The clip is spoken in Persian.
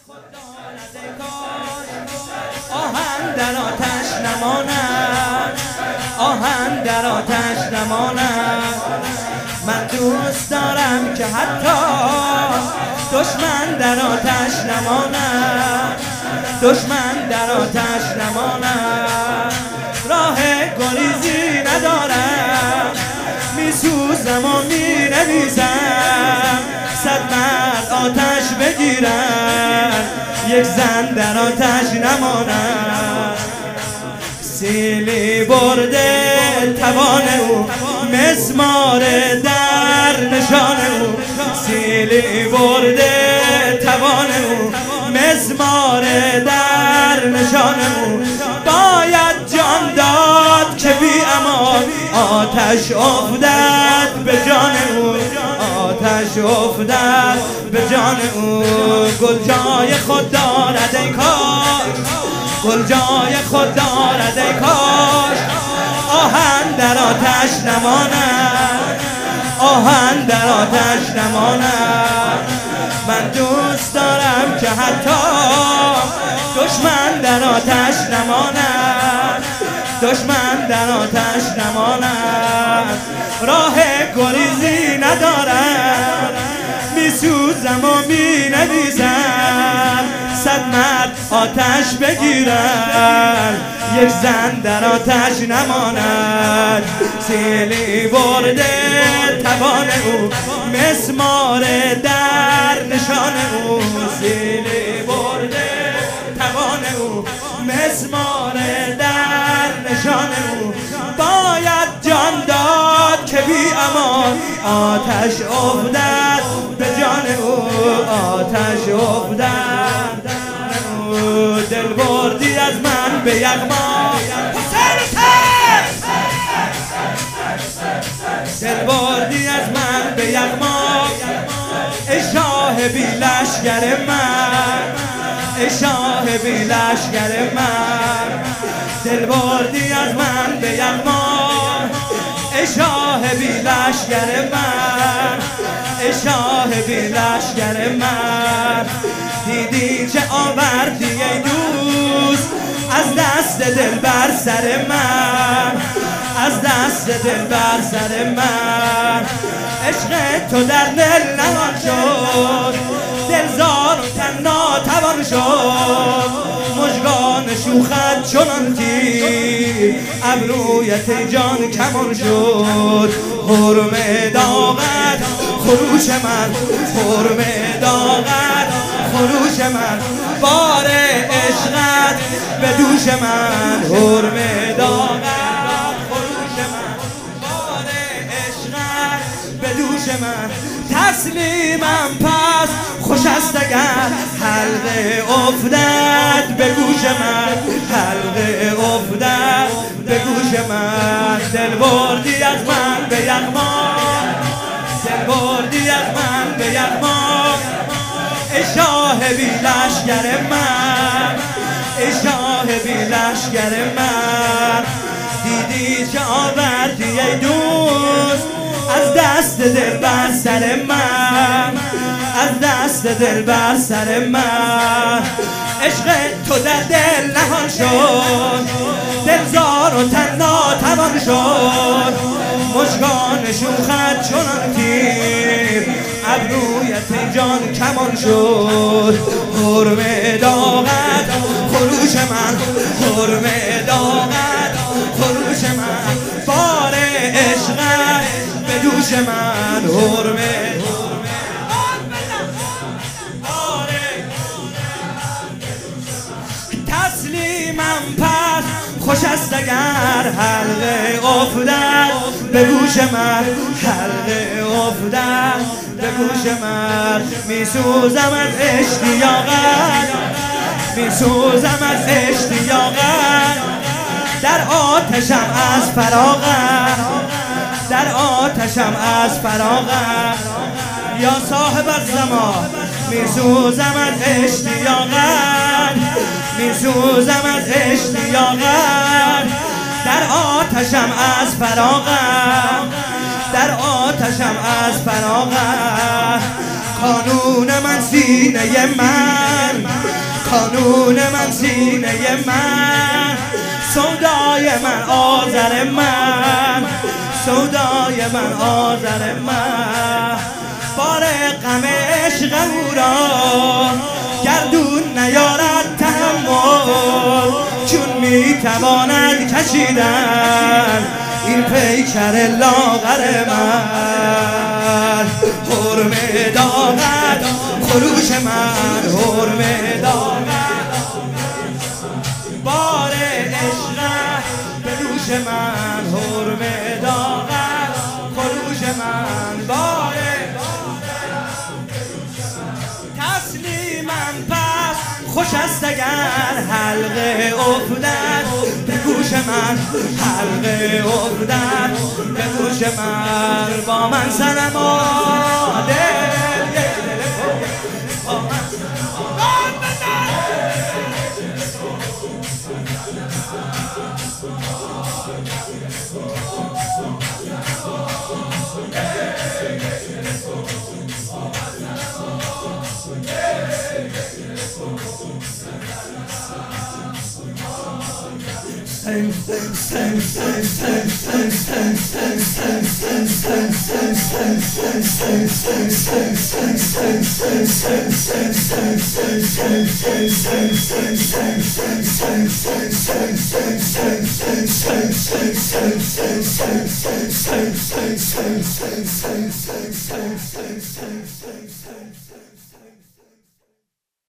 آهن در آتش نماند، آهن در آتش نماند. من دوست دارم که حتی دشمن در آتش نماند، دشمن در آتش نماند. راه گریزی ندارم، میسوزم و مینویسم. صد مرد آتش بگیرن، یک زن در آتش نماند. سیلی برده توان او، مسمار در نشان او. سیلی برده توان او، مسمار در نشان او. باید جان داد که بی امان آتش افتد به جان او، آتش افتد به جان او. گل جای خود دارد ای کاش، گل جای خود دارد ای کاش. آهن در آتش نماند، آهن در آتش نماند. من دوست دارم که حتی دشمن در آتش نماند، دشمن در آتش نماند. راه گریزی ندارم، میسوزم و مینویسم. صد مرد آتش بگیرن، یک زن در آتش نماند. سیلی برده توان او، مسمار در نشان او. سیلی برده توان او، مسمار در نشان او. باید جان داد که بی امان آتش افتد به جان او، آتش افتد. دل بردی از من به یغما، دل بردی از من به یغما. ای شاه بی لشگر من، ای شاه بی لشگر من. دل بردی از من به یغما، ای شاه بی لشگر من، ای شاه بی لشگر من. دیدی چه آوردی ای دوست از دست دل بر سر من، از دست دل بر سر من. عشق تو در دل نهان شد، دلزار و تن ناتوان شد. مژگان شوخت چنان تیر، ابرویت جان کمان شد. حرم داغت خروش من، حرم داغت خروش من. بار عشقت به دوش من، حرم داغت خروش من. بار عشقت به دوش من. تسلیمم پس خوش است اگر حلقه افتد به گوش من، حلقه افتد به گوش من. دل بردی از من به یغما، دل بردی از من به یغما. ای شاه بی لشگر من، ای شاه بی لشگر من. دیدی چه آوردی ای دوست از دست دل بر سر من، از دست دل بر سر من. عشق تو در دل نهان شد، دلزار و تن ناتوان شد. مژگان شوخت چنان تیر، ابرویت جان کمان شد. حرم داغت خروش من، حرم داغت خروش من. بار عشقت به دوش من، حرم تسلیمم پس خوش است اگر حلقه افتد به گوش من، حلقه افتد به گوش من. میسوزم از اشتیاقت، میسوزم از اشتیاقت. در آتشم از فراغت، در آتشم از فراغت. یا صاحب الزمان میسوزم از اشتیاقت، میسوزم از اشتیاقت. در آتشم از فراغت، در آتشم از فراغت. قانون من سینه من، کانون من سینه من، سودای من آذر من، سودای من آذر من. بار غم عشق او را گردون نیارد تحمل، چون میتواند کشیدن این پیکر لاغر من. حرمه دارد خروش من، حرمه دارد بار عشق به دوش من، حرمه دارد خروش من، بار تسلیمم پس خوش است اگر حلقه افتد به گوش من، حلقه افتد به گوش من. با من صنم